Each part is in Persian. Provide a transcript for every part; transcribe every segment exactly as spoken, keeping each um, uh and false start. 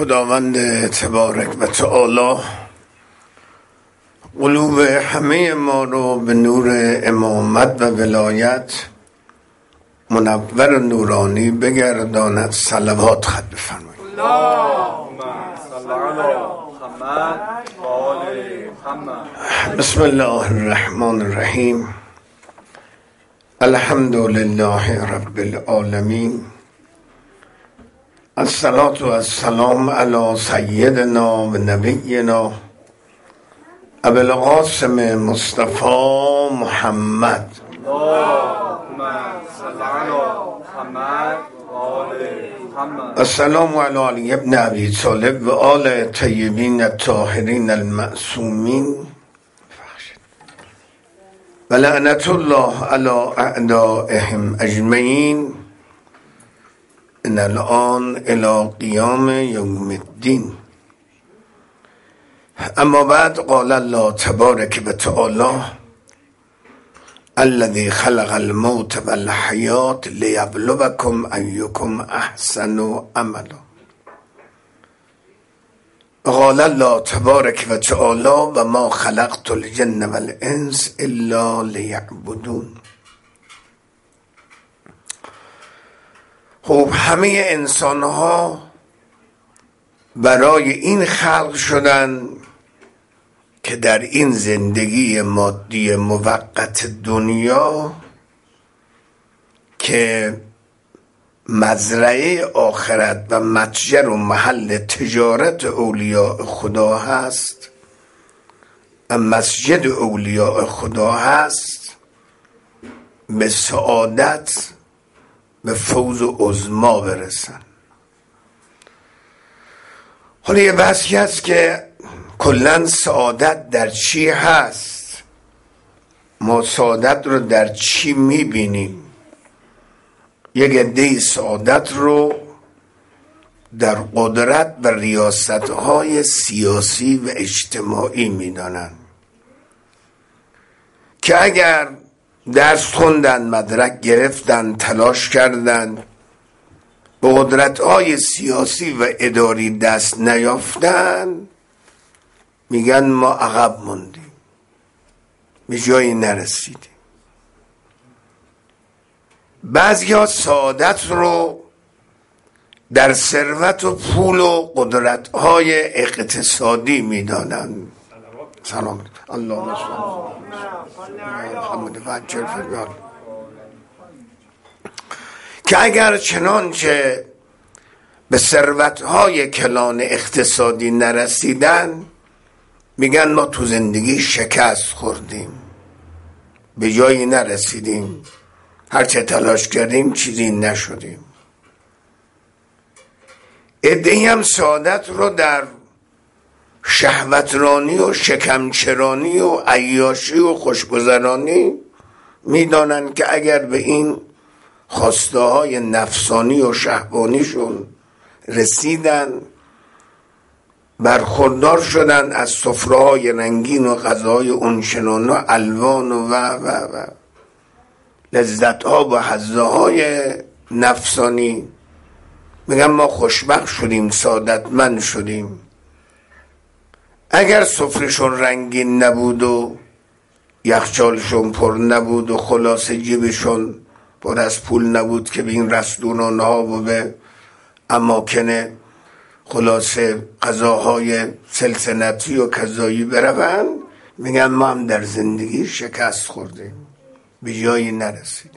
خداوند تبارک و تعالی قلوب همه ما رو به نور امامت و ولایت منور و نورانی بگرداند. صلوات خط بفرمایید. اللهم صل علی محمد و آل محمد. بسم الله الرحمن الرحیم. الحمد لله رب العالمین. الصلاة و السلام علی سیدنا و نبینا ابو القاسم مصطفی محمد. اللهم صل علی محمد و آل محمد. السلام علی علی ابن ابی طالب و آل طیبین الطاهرین المعصومین و لعنت الله علی اعدائهم اجمعین ان الان الى قیام یوم الدین. اما بعد، قال الله تبارک و تعالی الذی خلق الموت والحیات لیبلوکم ایکم احسن عملا. قال الله تبارک و تعالی و ما خلقت الجن والانس الا لیعبدون. خب همه انسان ها برای این خلق شدن که در این زندگی مادی موقت دنیا که مزرعه آخرت و متجر و محل تجارت اولیاء خدا هست و مسجد اولیاء خدا هست، به سعادت، به فوز و عظما برسن. حالا یه بحثی هست که کلن سعادت در چی هست؟ ما سعادت رو در چی میبینیم؟ یک عده سعادت رو در قدرت و ریاست‌های سیاسی و اجتماعی میدانن که اگر درس خوندن، مدرک گرفتن، تلاش کردن، به قدرت‌های سیاسی و اداری دست نیافتن، میگن ما عقب موندیم، به جایی نرسیدیم. بعضیا سعادت رو در ثروت و پول و قدرت‌های اقتصادی میدانن. سلام الله محمد و عجل فریال. که اگر چنانچه به ثروت‌های کلان اقتصادی نرسیدن، میگن ما تو زندگی شکست خوردیم، به جایی نرسیدیم، هرچه تلاش کردیم چیزی نشدیم. عده‌ای هم سعادت رو در شهوترانی و شکمچرانی و عیاشی و خوشگذرانی میدانن که اگر به این خواسته های نفسانی و شهوانیشون رسیدن، برخوردار شدن از سفره های رنگین و غذاهای اونچنان و الوان و و و و لذت ها و حظه های نفسانی، میگن ما خوشبخت شدیم، سعادتمند شدیم. اگر سفرهشون رنگین نبود و یخچالشون پر نبود و خلاص جیبشون پر از پول نبود که به این رستوران ها و به اماکن خلاص غذاهای سلطنتی و کذایی بروند، میگن ما هم در زندگی شکست خوردیم، به جایی نرسیدیم.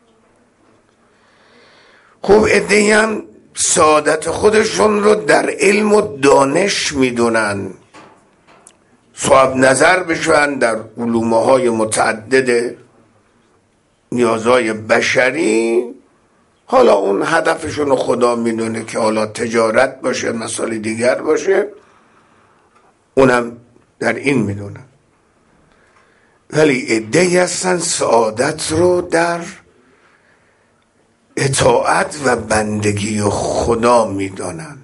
خوب عده‌ای هم سعادت خودشون رو در علم و دانش میدونن، صاحب نظر بشن در علوم‌های متعدد نیازهای بشری. حالا اون هدفشون رو خدا میدونه که حالا تجارت باشه، مسائل دیگر باشه، اونم در این میدونن. ولی عده‌ای هستن سعادت رو در اطاعت و بندگی و خدا میدانن،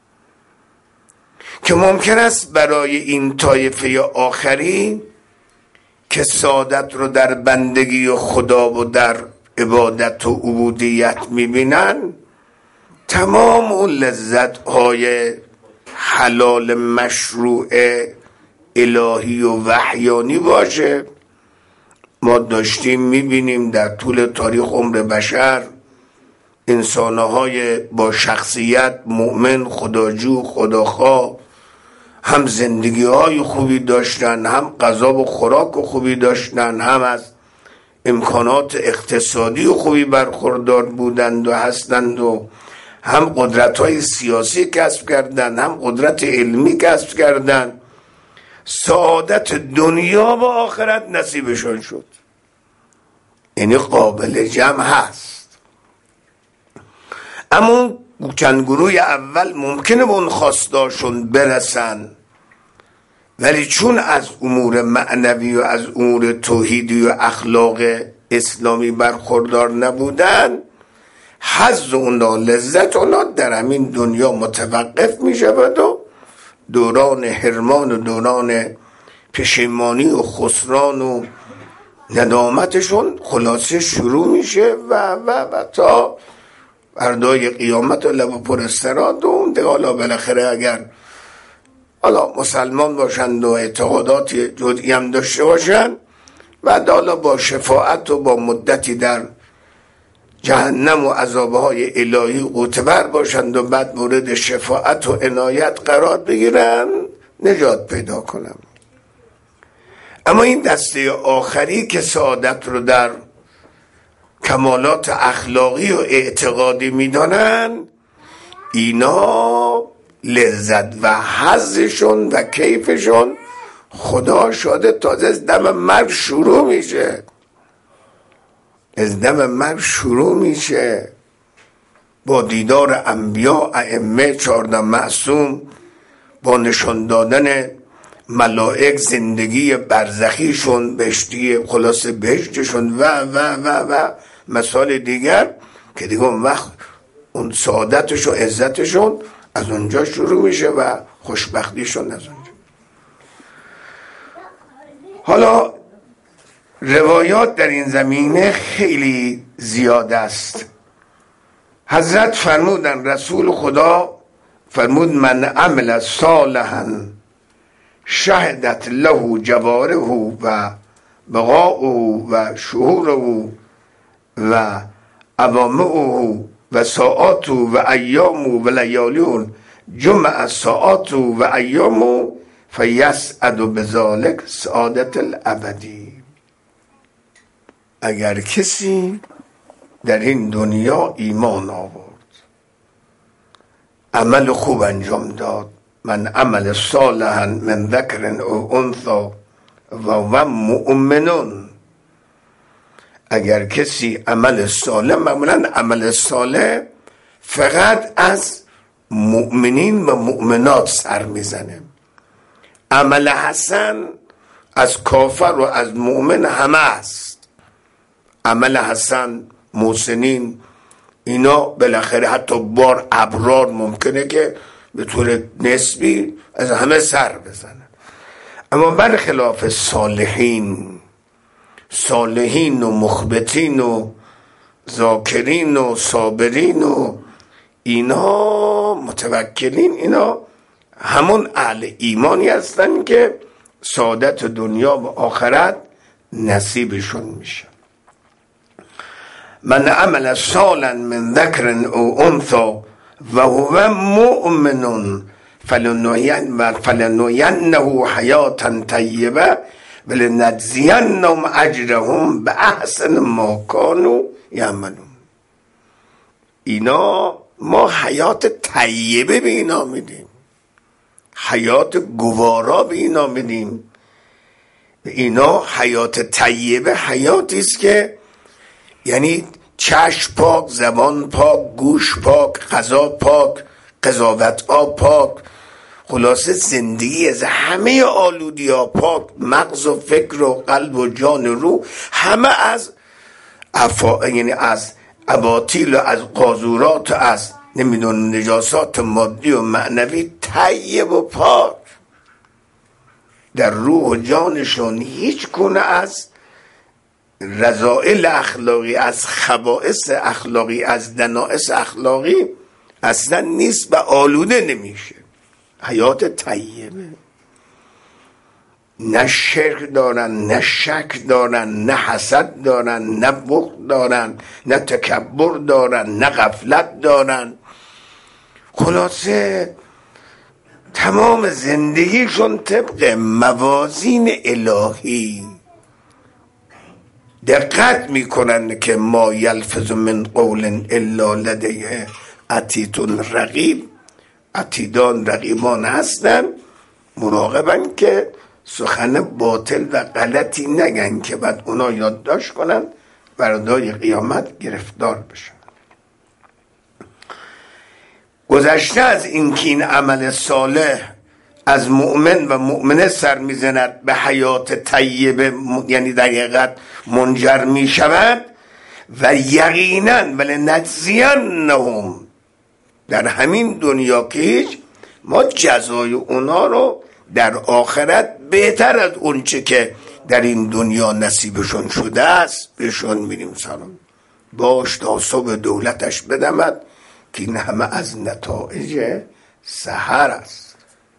که ممکن است برای این طایفه آخری که سعادت رو در بندگی و خدا و در عبادت و عبودیت میبینن، تمام اون لذت های حلال مشروع الهی و وحیانی باشه. ما داشتیم میبینیم در طول تاریخ عمر بشر انسانهای با شخصیت مؤمن، خداجو، خداخواه، هم زندگی های خوبی داشتن، هم غذا و خوراک خوبی داشتن، هم از امکانات اقتصادی خوبی برخوردار بودند و هستند و هم قدرت های سیاسی کسب کردند، هم قدرت علمی کسب کردند. سعادت دنیا و آخرت نصیبشون شد. یعنی قابل جمع هست. اما چند گروه اول ممکنه به اون خواستاشون برسن، ولی چون از امور معنوی و از امور توحیدی و اخلاق اسلامی برخوردار نبودن، حظ اونا، لذت اونا در همین دنیا متوقف می شود و دوران حرمان و دوران پشیمانی و خسران و ندامتشون خلاصه شروع میشه و و و تا بردای قیامت و لب پر استراد. و دیگه حالا بالاخره اگر حالا مسلمان باشند و اعتقادات جزئی هم داشته باشند، بعد حالا با شفاعت و با مدتی در جهنم و عذابهای الهی قوتور باشند و بعد مورد شفاعت و عنایت قرار بگیرن، نجات پیدا کنم. اما این دسته آخری که سعادت رو در کمالات اخلاقی و اعتقادی میدانن، اینا لذت و حظشون و کیفشون خدا شاده تازه از دم مرگ شروع میشه. از دم مرگ شروع میشه با دیدار انبیا، ائمه، چهارده معصوم، با نشان دادن ملائک زندگی برزخیشون، بهشتی خلاص بهشتشون و و و و مثال دیگر که دیگه اون وقت اون سعادتش و عزتشون از اونجا شروع میشه و خوشبختیشون از اونجا. حالا روایات در این زمینه خیلی زیاد است. حضرت فرمودن، رسول خدا فرمود من عمل صالحا شهدت له جواره و بقاؤه و شهوره و اوامعه و ساعاته و ایامه و لیالیه جمع ساعاته و ایامه فیسعد بذلک سعادت الابدی. اگر کسی در این دنیا ایمان آورد، عمل خوب انجام داد، من عمل صالحا من ذکر او انثی و هو مؤمن، اگر کسی عمل صالح، معمولا عمل صالح فقط از مؤمنین و مؤمنات سر میزنه، عمل حسن از کافر و از مؤمن همه است. عمل حسن محسنین اینا بالاخره حتی بار ابرار ممکنه که به طور نسبی از همه سر بزنن، اما برخلاف صالحین، صالحین و مخبتین و ذاکرین و صابرین و اینا متوکلین، اینا همون اهل ایمانی هستن که سعادت دنیا و آخرت نصیبشون میشه. من عمل صالحا من ذکر او انثی و هو مؤمن فلنحینه حیاتا طیبه ولنجزینهم اجرهم باحسن ما کانوا یعملون. اینا ما حیات طیبه به اینا میدیم، حیات گوارا به اینا میدیم. اینا حیات طیبه حیاتی است که یعنی چشم پاک، زبان پاک، گوش پاک، غذا پاک، قضاوت ها پاک، خلاصه زندگی از همه آلودی ها پاک، مغز و فکر و قلب و جان و روح همه از افا... یعنی از اباطیل و از قاذورات و از نمیدون نجاسات مادی و معنوی طیب و پاک. در روح و جانشون هیچ گونه از رذائل اخلاقی، از خبائث اخلاقی، از دنائس اخلاقی اصلا نیست و آلوده نمیشه. حیات طیبه، نه شرک دارن، نه شک دارن، نه حسد دارن، نه بخل دارن، نه تکبر دارن، نه غفلت دارن. خلاصه تمام زندگیشون طبق موازین الهی دقت میکنن که ما یلفظ من قول الا لدیه عتید رقیب. عتیدان رقیبان هستن، مراقبن که سخن باطل و غلطی نگن که بعد اونا یادداشت کنن فردای قیامت گرفتار بشن. گذشته از این که این عمل صالح از مؤمن و مؤمنه سر میزند به حیات طیبه، یعنی در حقیقت منجر میشود و یقینا ولنجزینهم، در همین دنیا که هیچ ما جزای اونا رو در آخرت بهتر از اونچه که در این دنیا نصیبشون شده است بهشون میریم سلام. باش تا صبح دولتش بدمد که این همه از نتایج سحر است.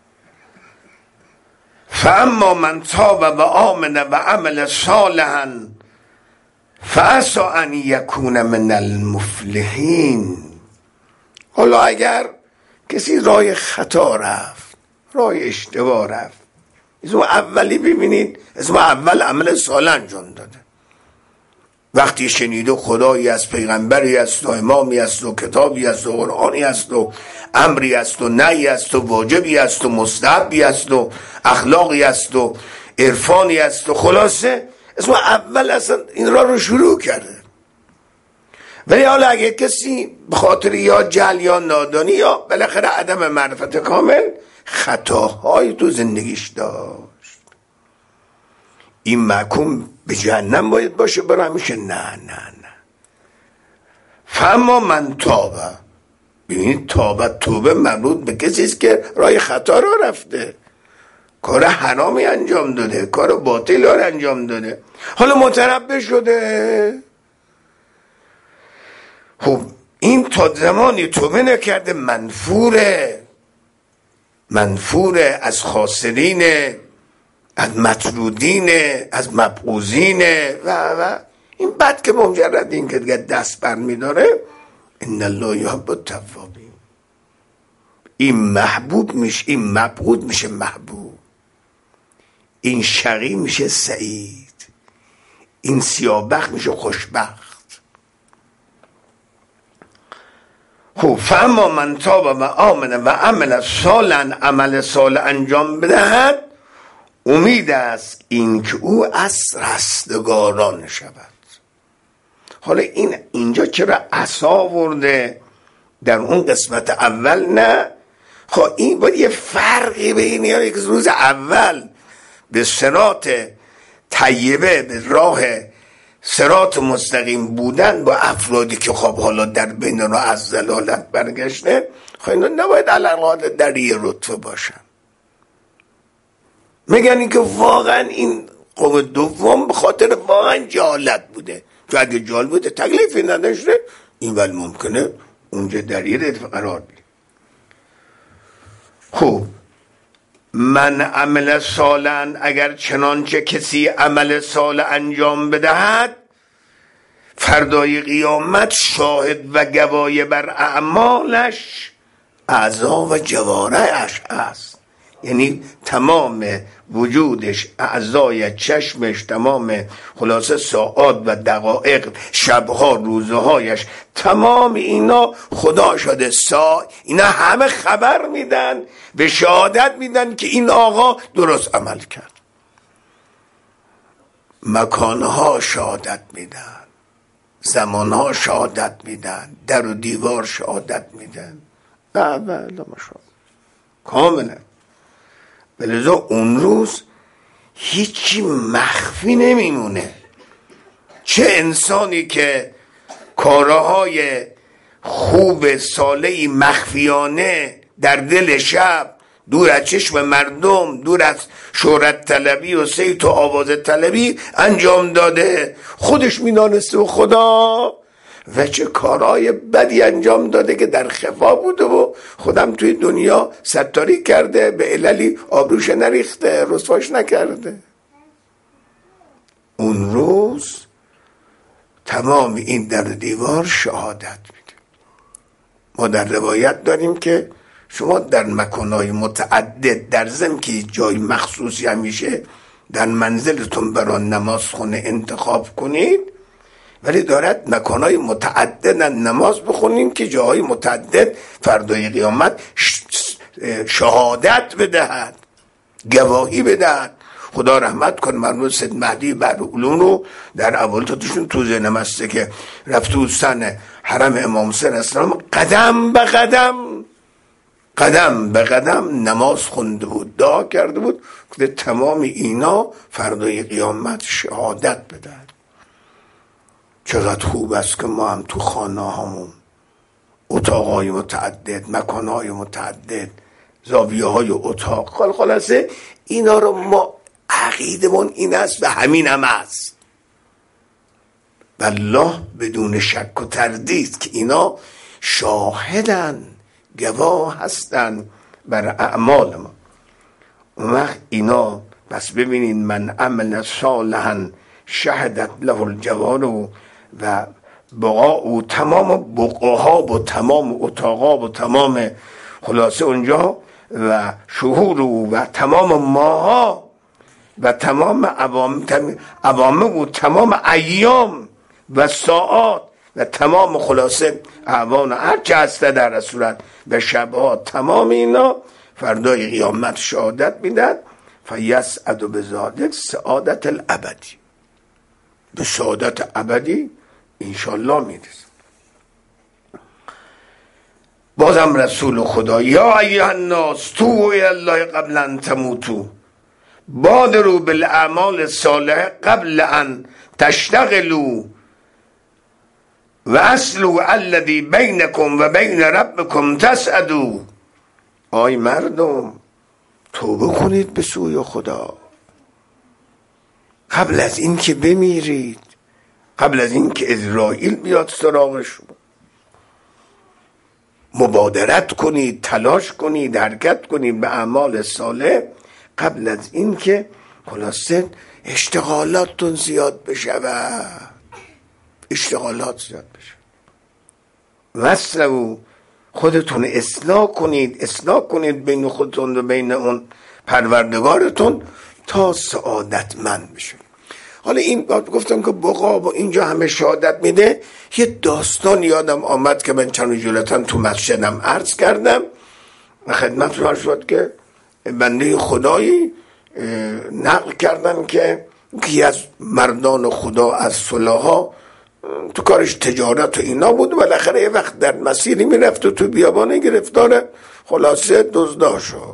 فاما من تاب و آمن و عمل صالحا فعسى ان یکون من المفلحین. حالا اگر کسی راه خطا رفت، راه اشتباه رفت، اسم اولی ببینید، اسم اول عمل صالح انجام داده. وقتی شنیده خدایی است، پیغمبری است و امامی است و کتابی است و قرآنی است و امری است و نهی است و واجبی است و مستحبی است و اخلاقی است و عرفانی است و خلاصه اسم اول اصلا این را رو شروع کرده. ولی حالا اگه کسی به خاطر یا جهل یا نادانی یا بالاخره عدم معرفت کامل خطاهای تو زندگیش داشت، این محکوم به جهنم باید باشه برای همیشه؟ نه نه نه. فاما من تابه، ببینید تابه توبه مربوط به کسی است که راه خطا را رفته، کار حرامی انجام داده، کار باطل را انجام داده، حالا متنبه شده. خب این تا زمانی توبه نکرده منفوره، منفوره، از خاسرینه، از مطرودینه، از مبغوزینه و و این بعد که مجرد این که دیگه دست بر میداره ان الله یحب التوابین، این محبوب میشه، این مبغوض میشه محبوب، این شقی میشه سعید، این سیاه‌بخت میشه خوشبخت. خب فاما من تاب و آمن و عمل صالحا، عمل صالح انجام بدهد، امید است این که او از رستگاران شود. حالا این اینجا چرا عصا ورده در اون قسمت اول نه؟ خب این باید یه فرقی بین یک روز اول به صراط طیبه، به راه صراط مستقیم بودن با افرادی که خب حالا در بین رو از ضلالت برگشته، خب اینا نباید علاقه در یه رتبه باشن. میگن این که واقعا این قوم دوم به خاطر واقعا جهالت بوده، که اگه جهال بوده تکلیفی نداشته، این ولی ممکنه اونجا در یه رتبه قرار بگیره. خب من عمل صالحا، اگر چنانچه کسی عمل صالح انجام بدهد فردای قیامت شاهد و گواه بر اعمالش اعضا و جوارحش است، یعنی تمام وجودش، اعضای چشمش، تمام خلاصه ساعات و دقایق، شبها، روزهایش، تمام اینا خدا شده سا اینا همه خبر میدن، به شهادت میدن که این آقا درست عمل کرد. مکانها شهادت میدن، زمانها شهادت میدن، در و دیوار شهادت میدن، بله بله کاملا. بلذا اون روز هیچی مخفی نمیمونه. چه انسانی که کارهای خوب صالحی مخفیانه در دل شب، دور از چشم مردم، دور از شهرت طلبی و صیت و آواز طلبی انجام داده، خودش میدانسته و خدا و چه کارهای بدی انجام داده که در خفا بوده و خودم توی دنیا ستاری کرده، به عللی آبروش نریخته، رسواش نکرده. اون روز تمام این در دیوار شهادت میده. ما در روایت داریم که شما در مکانهای متعدد در ضمن که جای مخصوصی همیشه در منزلتون برای نماز خونه انتخاب کنید، ولی دارد مکانهای متعدد نماز بخونید که جاهای متعدد فردای قیامت شهادت بدهد، گواهی بدهد. خدا رحمت کن مرحوم سید مهدی بحرالعلوم رو در اولتاتشون تو ذهنم هسته که رفته بود سن حرم امام حسین اسلام، قدم به قدم قدم به قدم نماز خونده بود، دعا کرده بود که تمام اینا فردای قیامت شهادت بدهد. چقدر خوب است که ما هم تو خانه هامون اتاقهای متعدد، مکانهای متعدد، زاویه های اتاق، خلاصه اینا رو ما عقیدمون این است و همین هم است. والله بدون شک و تردید که اینا شاهدن، گواه هستن بر اعمال ما. اون وقت اینا بس ببینید من عمل صالحا شهدت له الجوار و بقا و تمام بقاها و تمام اتاقا و تمام خلاصه اونجا و شهور و تمام ماها و تمام عوامه و تمام ایام و ساعات و تمام خلاصه اعوان هر چه هسته در صورت و شبها، تمام اینا فردای قیامت شهادت میدن. فیسعد بذالک سعادت الابدی، به سعادت ابدی انشالله میرسه. بازم رسول خدا یا ایها الناس توبوا الی الله قبل ان تموتوا بادروا بالاعمال الصالحه قبل ان تشتغلوا و اصلوا الذی بینکم و بین ربکم تسعدوا. آی مردم توبه کنید به سوی خدا قبل از این که بمیرید، قبل از این که عزرائیل بیاد سراغ شما. مبادرت کنید، تلاش کنید، حرکت کنید به اعمال صالح قبل از این که خلاصه اشتغالاتتون زیاد بشه و اشتغالات زیاد بشه. وصلوا خودتون اصلاح کنید، اصلاح کنید بین خودتون و بین اون پروردگارتون تا سعادتمند بشه. حالا این گفتم که بقا و اینجا همه شهادت میده. یه داستان یادم آمد که من چند جلوتن تو مسجدم عرض کردم و خدمتتون عرض شد که بنده خدایی نقل کردن که یکی از مردان خدا از صلاحا تو کارش تجارت و اینا بود و بالاخره یه وقت در مسیری میرفت و تو بیابانه گرفتار خلاصه دزدا شد.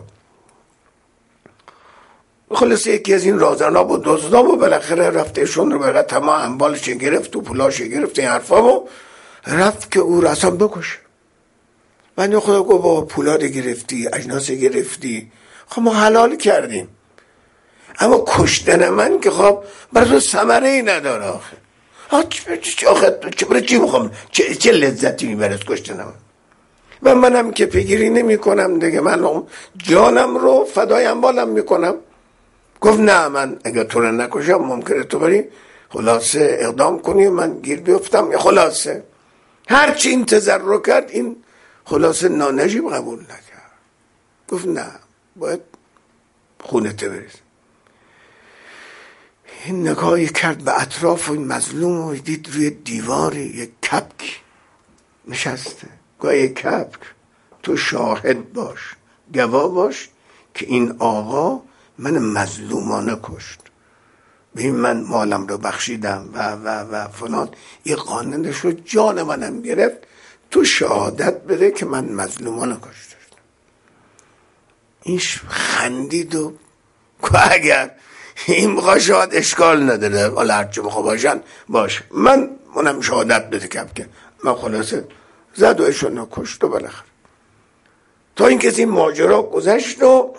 خلاصه یکی از این رازنا بود دزدا و بالاخره رفتشون رو بقیه تمام اموالش گرفت و پولاش گرفت این حرفا و رفت که او رو اصلا بکشه. من خدا گفت با پولا رو گرفتی، اجناس گرفتی، خب ما حلال کردیم، اما کشتن من که خب برای تو ثمره ای نداره. آخه آخه چه چی میخوام، چه, چه لذتی میبرد کشتن من؟ و منم که پیگیری نمی کنم دیگه، من جانم رو فدای اموالم میکنم. گفت نه من اگر تو رو نکشم ممکنه تو بری خلاصه اقدام کنی من گیر بیفتم. خلاصه هرچی انتظار رو کرد این خلاصه نانجیب قبول نکرد. گفت نه باید خونت برسه. این نگاهی کرد به اطراف این مظلوم و دید روی دیواری یک کپک نشسته. گفت یک کپک تو شاهد باش، گواه باش که این آقا من مظلومانه کشت، ببین من مالم رو بخشیدم و و و فلان، این قانونش رو جان منم گرفت، تو شهادت بده که من مظلومانه کشت. این خندید و که اگر این بخواه شهاد اشکال نداره، حالا هرچی بخواه باشن باشه، من منم شهادت بده کم که من خلاصه زد و اشونو کشت و بالاخره تا این کسی ماجرا گذشت و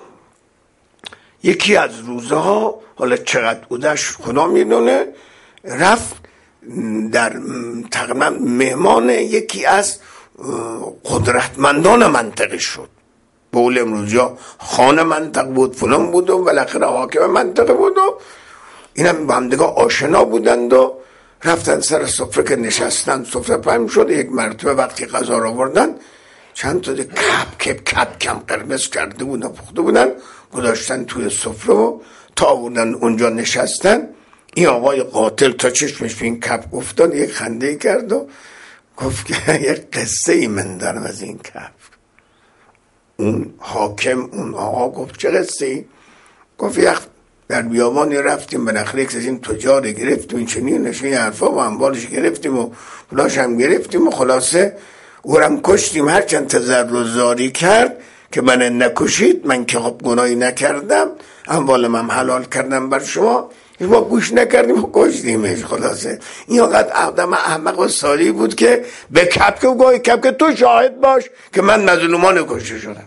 یکی از روزها، حالا چقدر گذشت خدا میدونه، رفت در تقریبا مهمان یکی از قدرتمندان منطقه شد. به قول امروزی ها خان منطقه بود، فلان بود و بالاخره حاکم منطقه بود و اینم با هم دیگه آشنا بودند و رفتن سر سفره که نشستن. سفره پهن شد. یک مرتبه وقتی غذا را آوردن چند تا کپ کپ کپ کم قرمز کرده بودن پخته بودن گذاشتن توی سفره و تا آوردن اونجا نشستن. این آقای قاتل تا چشمش به این کپ افتاد یک خنده کرد و گفت که یک قصه ای من دارم از این کپ. اون حاکم اون آقا گفت چه قصه ای؟ گفت یک در بیابانی رفتیم بالاخره یک از این تجار گرفتیم این چنین نشین حرفا و اموالش گرفتیم و پولاش هم گرفتیم و خلاصه او هم کشتیم. هرچند تزر و زاری کرد که من نکشید، من که خب گناهی نکردم، اموالم هم حلال کردم بر شما، ما گوش نکردیم و کشتیمش. خلاصه این وقت آدم احمق و سالی بود که به کپ که گوی کپ که تو شاهد باش که من مظلومان کشته شدم.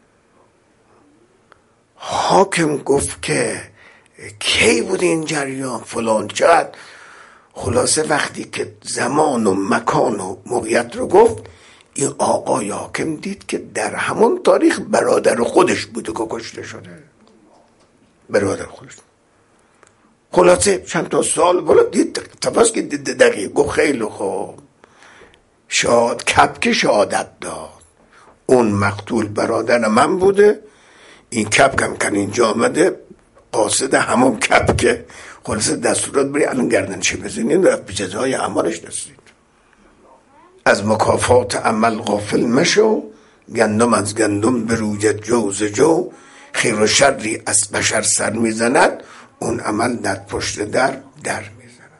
حاکم گفت که کی بود این جریان فلان چقدر. خلاصه وقتی که زمان و مکان و موقعیت رو گفت این آقای حاکم دید که در همون تاریخ برادر خودش بوده که کشته شده. برادر خودش. خلاصه چند تا سال بالا دید تفاس که دید دقیق گفت خیلی خوب شاد کپک شهادت داد اون مقتول برادر من بوده. این کپک هم کن اینجا آمده قاصد همون کپک. خلاصه دستورات بری الان گردنش بزنید رفت به جزای عمالش دستید. از مکافات عمل غافل مشو، گندم از گندم بروید جو ز جو. خیر و شری از بشر سر میزند، اون عمل در پشت در در میزند.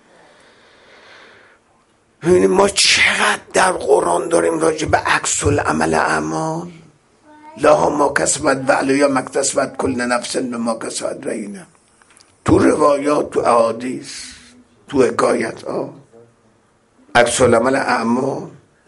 ببینید ما چقدر در قرآن داریم راجع به عکس العمل اعمال. لها ما کسبت و علیها ما اکتسبت کل نفس بما کسبت رهینه. تو روایات، تو احادیث، تو حکایت ها عکس العمل اعمال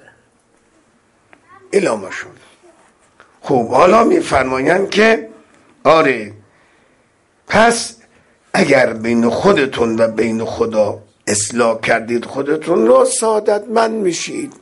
اعلام شد. خوب حالا میفرمایند که آره پس اگر بین خودتون و بین خدا اصلاح کردید خودتون رو سعادتمند میشید.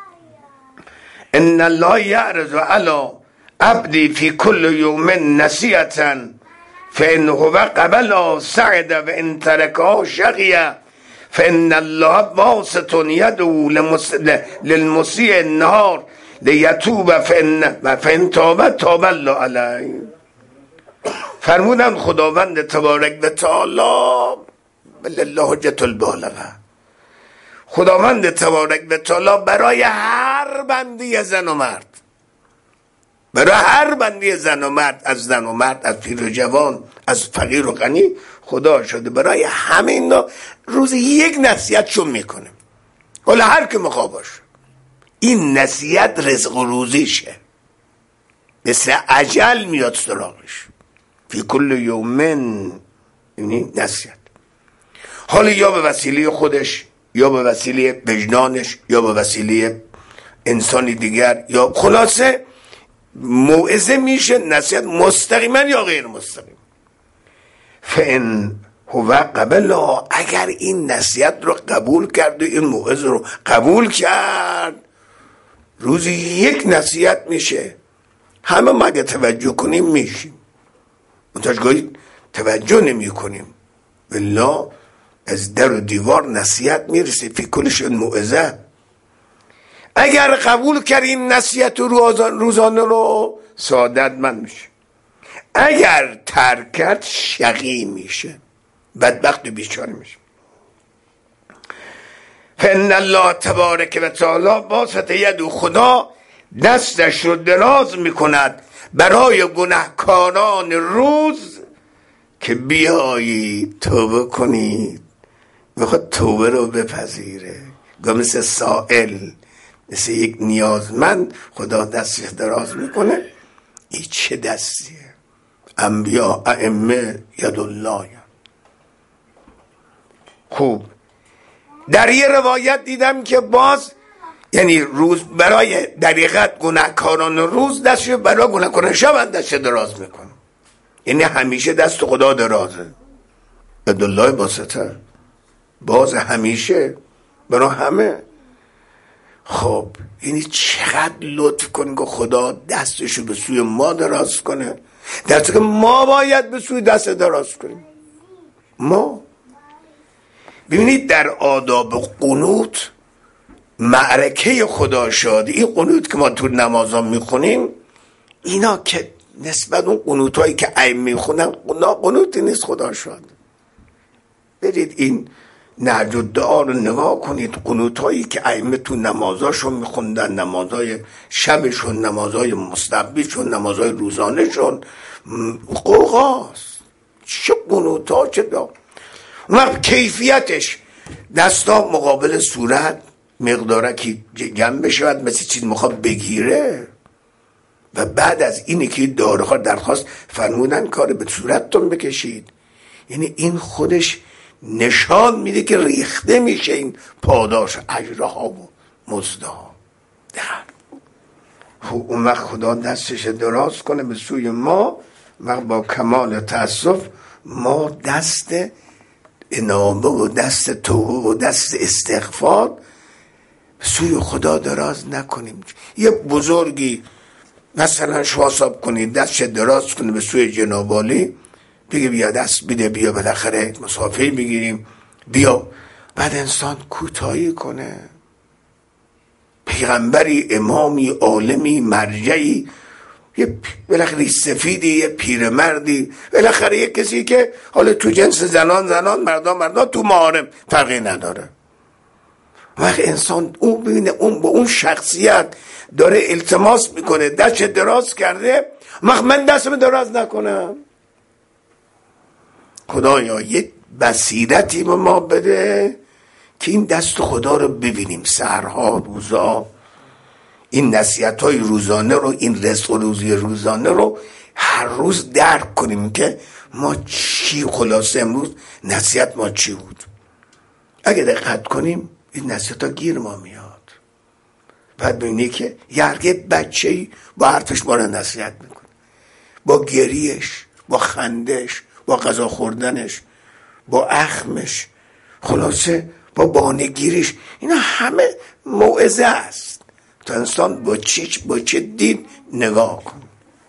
ان الله یعرض علی عبدی فی کل یوم نصیحة فان هو قبل سعد و ان ترکها شقیه فان الله واسط یدعو للمسیء النهار لیتوب فان فان تاب تاب الله علیه. فرمودن خداوند تبارک و تعالی لله حجت البالغه، خداوند تبارک و تعالی برای هر بنده زن و مرد، برای هر بنده زن و مرد، از زن و مرد، از پیر و جوان، از فقیر و غنی، خدا شده برای همه اینا روز یک نصیحت شون میکنه. حالا هر که میخواد باشه این نصیحت رزق و روزیشه، مثل اجل میاد سراغش. فی کل یومن یعنی نصیحت. حالا یا به وسیله خودش یا به وسیله وجدانش یا به وسیله انسانی دیگر، یا خلاصه موعظه میشه نصیحت مستقیما یا غیر مستقیم. فان هو قبل، اگر این نصیحت رو قبول کرد و این موعظه رو قبول کرد روزی یک نصیحت میشه. همه ما اگه توجه کنیم میشیم، منتجگاهی توجه نمی کنیم والله از در و دیوار نصیحت میرسه. فی کلش موعظه. اگر قبول کرد این نصیحت روزانه رو سعادتمند میشه، اگر ترک کرد شقی میشه، بدبخت و بیچاره میشه. فان الله تبارک و تعالی باسط ید، خدا دستش رو دراز میکند برای گناهکاران روز که بیایید توبه کنید. میخواد توبه رو بپذیره، مثل سائل، مثل یک نیازمند خدا دستش دراز میکنه. این چه دستیه؟ انبیا ائمه یدالله. خوب در یه روایت دیدم که باز یعنی روز برای دقیقت گناهکاران روز دستش برای گناهکاران شب دستش دراز میکنه. یعنی همیشه دست خدا درازه. یدالله باسطه. باز همیشه برای همه. خب یعنی چقدر لطف کن که خدا دستشو به سوی ما دراز کنه، در که ما باید به سوی دست دراز کنیم. ما ببینید در آداب قنوت معرکه خدا شاد، این قنوت که ما تو نمازا میخونیم اینا که نسبت اون قنوت هایی که ائمه میخونن قنوتی نیست، خدا شاد. برید این نهج الدعا رو نگاه کنید، قنوت هایی که ائمه تو نمازاشون میخوندن، نمازهای شبشون، نمازهای مستحبیشون، نمازهای روزانهشون، قوقاست. چه قنوت ها، چه دعا. وقت کیفیتش دستا مقابل صورت مقدارکی جمع بشود مثل چیز میخواد بگیره و بعد از اینی که دارها درخواست فرمودن کار به صورتتون بکشید. یعنی این خودش نشان میده که ریخته میشه این پاداش اجرها و مزدها. اون وقت خدا دستش دراز کنه به سوی ما و با کمال تأسف ما دست انابه و دست توبه و دست استغفار سوی خدا دراز نکنیم. یه بزرگی مثلا شما حساب کنید دستش دراز کنه به سوی جناب عالی، بگه بیا دست بده، بیا بالاخره مسافه بگیریم، بیا. بعد انسان کوتاهی کنه. پیغمبری، امامی، عالمی، مرجعی، یه بالاخره سفیدی، یه پیرمردی، بالاخره یه کسی که حالا تو جنس زنان زنان، مردان مردان، تو محارم فرقی نداره. وقت انسان اون ببینه اون با اون شخصیت داره التماس میکنه، دست دراز کرده، وقت من دستم دراز نکنم. خدایا یک بصیرتی به ما بده که این دست خدا رو ببینیم سحرها، روزا، این نصیحت های روزانه رو، این رزق و روزی روزانه رو هر روز درک کنیم که ما چی خلاصه امروز نصیحت ما چی بود. اگه دقت کنیم این نصیحت ها گیر ما میاد. بعد ببینی که یه بچه‌ای با حرفش ما رو نصیحت میکنه، با گریش، با خندش، با غذا خوردنش، با اخمش، خلاصه با بانگیریش، اینا همه موعظه است تا انسان با چیچ با چه دید نگاه کن.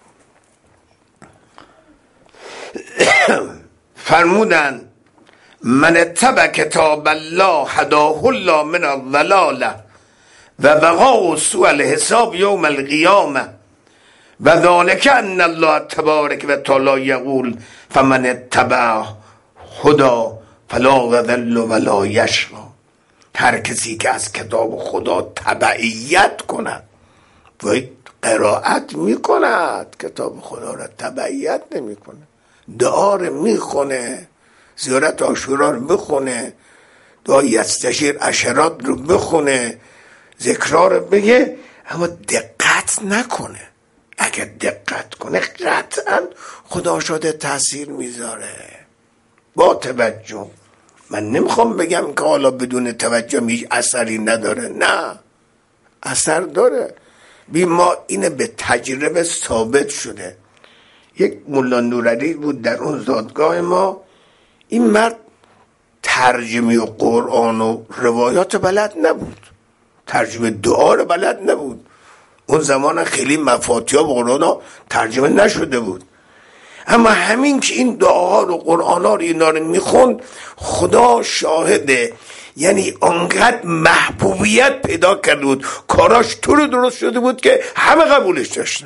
فرمودن من اتبع کتاب الله هداه الله من الضلال و وقاه سوء الحساب یوم القیامه و ذلک ان الله تبارک و تعالی یقول فمن اتبع هدا فلا یضل ولا یشقی. هر کسی که از کتاب خدا تبعیت کند و قرائت میکند، کتاب خدا را تبعیت نمیکنه، دعا رو میخونه، زیارت عاشورا رو بخونه، دعای یستشیر عشرات رو بخونه، ذکرها رو بگه، اما دقت نکنه. اگر دقت کنه قطعا خدا شده تاثیر میذاره. با توجه، من نمیخوام بگم که حالا بدون توجه هیچ اثری نداره، نه اثر داره. بی ما اینه به تجربه ثابت شده. یک ملا نورعلی بود در اون زادگاه ما، این مرد ترجمه قرآن و روایات بلد نبود، ترجمه دعا رو بلد نبود. اون زمان خیلی مفاتیح و قرآن ترجمه نشده بود، اما همین که این دعاها رو قرآن ها رو اینا رو میخوند، خدا شاهده، یعنی انقدر محبوبیت پیدا کرده بود، کاراش طور درست شده بود که همه قبولش داشتن.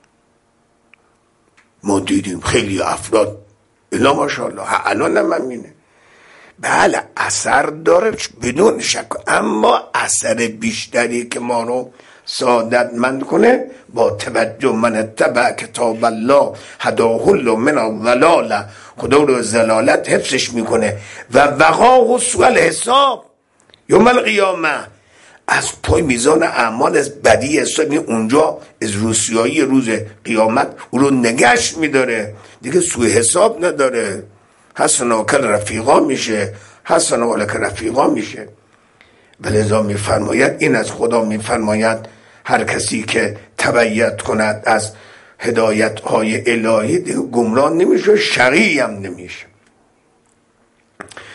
ما دیدیم خیلی افراد الا ماشاءالله الان هم همینه، بله اثر داره بدون شک، اما اثر بیشتری که ما رو سعادتمند کنه با توجه من اتبع کتاب الله هداه الله من الضلال، خدا رو ضلالت حفظش میکنه و وقاه سوء الحساب یوم القیامه، از پای میزان اعمال از بدی حسابی اونجا از روسیایی روز قیامت او رو نگشت میداره، دیگه سوء حساب نداره، حسن و کل رفیقا میشه، حسن و کل رفیقا میشه. ولذا میفرماید، این از خدا میفرماید هر کسی که تبعیت کند از هدایت های الهی گمراه نمیشه، شقی هم نمیشه.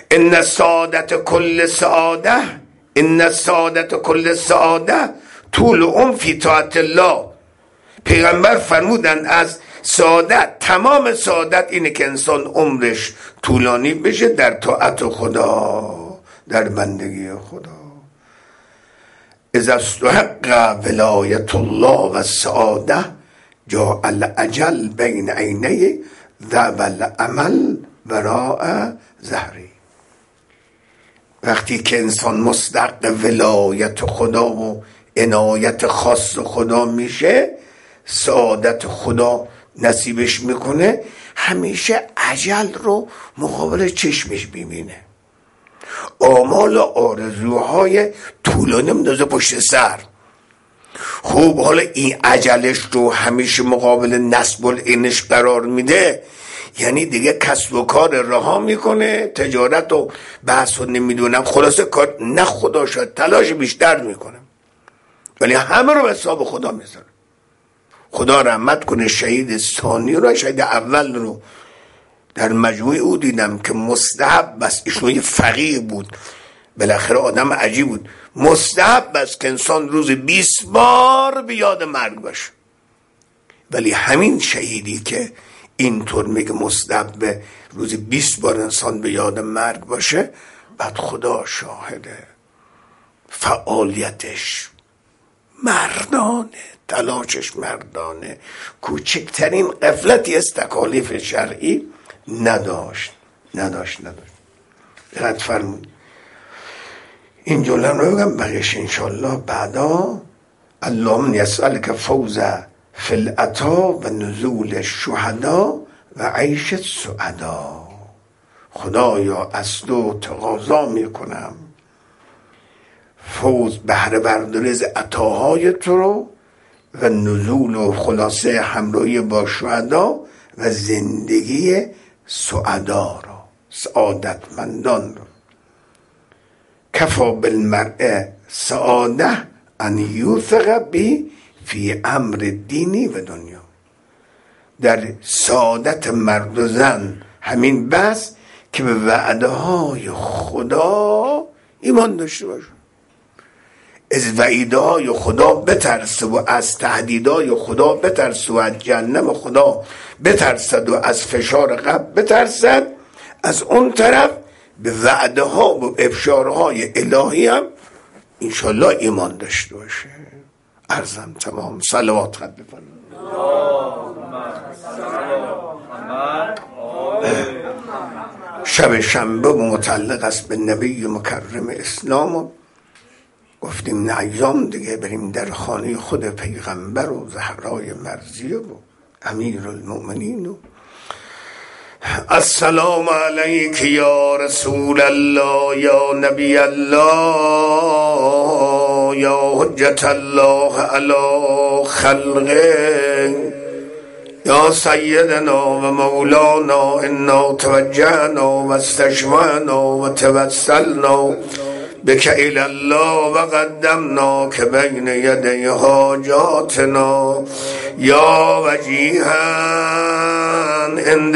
ان سعادت کل سعاده ان سعادت کل سعاده طول عمر فی طاعت الله. پیغمبر فرمودن از سعادت، تمام سعادت اینه که انسان عمرش طولانی بشه در طاعت خدا، در بندگی خدا. اذا استحق ولایت الله و السعاده جاء الاجل بین عینی ذهب الامل وراء ظهری. وقتی که انسان مستحق ولایت خدا و عنایت خاص خدا میشه، سعادت خدا نصیبش میکنه، همیشه اجل رو مقابل چشمش ببینه، آمال و آرزوهای طولانی مندازه پشت سر. خوب حالا این عجلش رو همیشه مقابل نصب العینش قرار میده، یعنی دیگه کسب و کار رها میکنه، تجارت و بحث و نمیدونم، خلاصه کار نه خدا شد تلاش بیشتر میکنه، ولی همه رو به حساب خدا میذاره. خدا رحمت کنه شهید ثانی رو، شهید اول رو در مجموعه او دیدم که مستحب بس، ایشون یه فقیه بود، بالاخره آدم عجیب بود، مستحب بس که انسان روز بیست بار به یاد مرگ باشه. ولی همین شهیدی که اینطور میگه مستحب به روز بیست بار انسان به یاد مرگ باشه، بعد خدا شاهده فعالیتش مردانه، تلاشش مردانه، کوچکترین غفلتی از تکالیف شرعی نداشت نداشت نداشت دقت فرمود. این جمله رو بگم بقیش انشالله بعدا. اللهم یسألک فوز فی العطا و نزول الشهدا و عیش السعدا. خدایا از تو تقاضا میکنم فوز، بهره برداری از عطاهای تو رو، و نزول و خلاصه همراهی با شهدا و زندگی سعدا رو، سعادتمندان رو. کفا بالمرء سعاده ان یوثق بی فی امر دینی و دنیا. در سعادت مرد و زن همین بس که به وعده های خدا ایمان داشته باشه، از وعیدهای خدا بترسه و از تهدیدهای خدا بترسه و از جهنم خدا بترسد و از فشار قبر بترسد. از اون طرف به وعده ها و ابشارهای الهی هم انشالله ایمان داشته باشه. عرضم تمام. صلوات خط بفرمایید. شب شنبه متعلق است به نبی مکرم اسلام. گفتیم نه ایام دیگه بریم در خانه خود پیغمبر و زهرای مرضیه و امیر المؤمنین و السلام علیک یا رسول الله یا نبی الله یا حجت الله علی خلقه یا سیدنا و مولانا انا توجهنا و استشفعنا و توسلنا بک الی الله و قدمنا که بین یدی حاجاتنا یا وجیها عند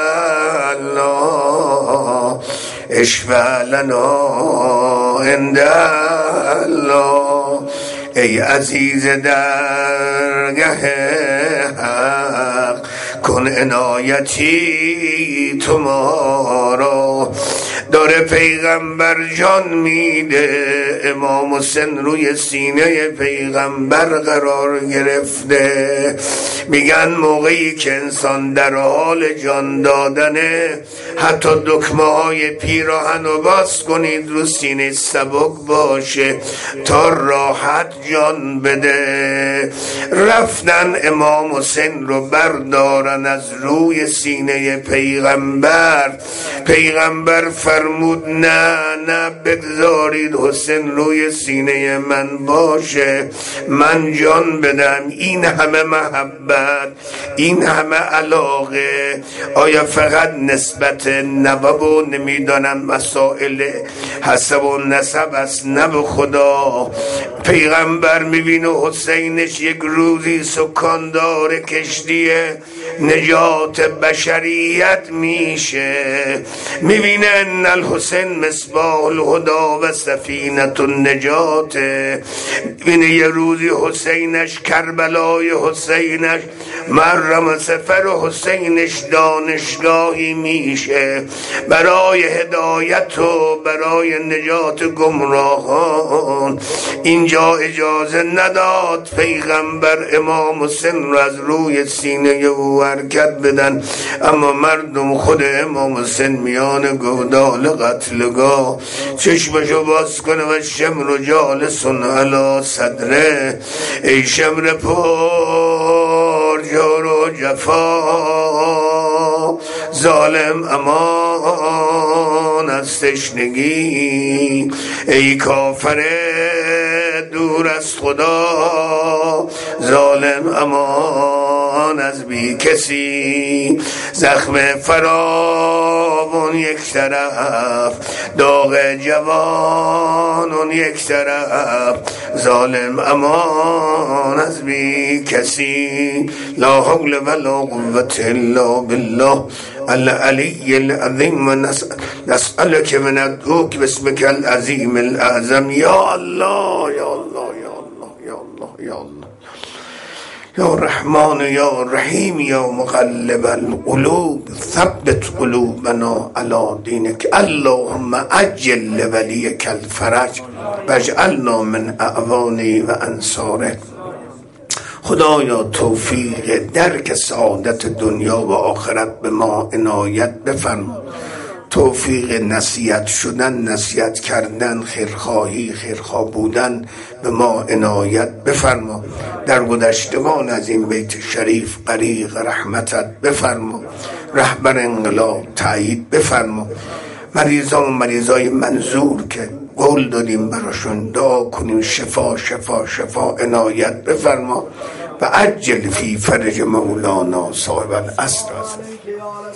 الله اشفع لنا عند الله. ای عزیز درگه حق کن عنایتی تو ما را. داره پیغمبر جان میده، امام حسین روی سینه پیغمبر قرار گرفته. میگن موقعی که انسان در حال جان دادنه، حتی دکمه های پیراهن رو باز کنید رو سینه سبک باشه تا راحت جان بده. رفتن امام حسین رو بردارن از روی سینه پیغمبر. پیغمبر فرمود نه نه بگذارید حسین روی سینه من باشه، من جان بدم. این همه محبت، این همه علاقه، آیا فقط نسبت نوب و نمیدانن مسائل حسب و نسب است؟ نه به خدا. پیغمبر میبینه حسینش یک روزی سکاندار کشتی نجات بشریت میشه، میبینه الحسین مصباح الهدا و سفینة النجات. این یه روزی حسینش کربلای حسینش مریم سفر حسینش دانشگاهی میشه برای هدایت و برای نجات گمراهان. اینجا اجازه نداد پیغمبر امام حسین رو از روی سینه او حرکت بدن، اما مردم خود امام حسین میان گودال قتلگاه چشمشو باز کنه و شمر جالسون علی صدره. ای شمر پر جور و جفا ظالم امان از تشنگی. ای کافر دور از خدا ظالم امان از بی کسی. زخم فراوان یک طرف، داغ جوان اون یک طرف، ظالم امان از بی کسی. لا حول ولا قوة الا بالله العلی العظیم. نسألك من ندعوك باسمك العظیم الاعظم. یا الله یا الله یا الله یا الله یا الله یا رحمان یا رحیم یا مقلب القلوب ثبت قلوبنا علی دینک. اللهم عجل لولیک الفرج واجعلنا من اعوانه و انصاره. خدایا توفیق درک سعادت دنیا و آخرت به ما عنایت بفرما. توفیق نصیحت شدن، نصیحت کردن، خیرخواهی، خیرخواه بودن به ما عنایت بفرما. در گذشتگان از این بیت شریف غریق رحمتت بفرما. رهبر انقلاب تایید بفرما. مریضان و مریضای منظور که قول دادیم براشون دعا کنیم شفا شفا شفا عنایت بفرما. و عجل فی فرج مولانا صاحب العصر.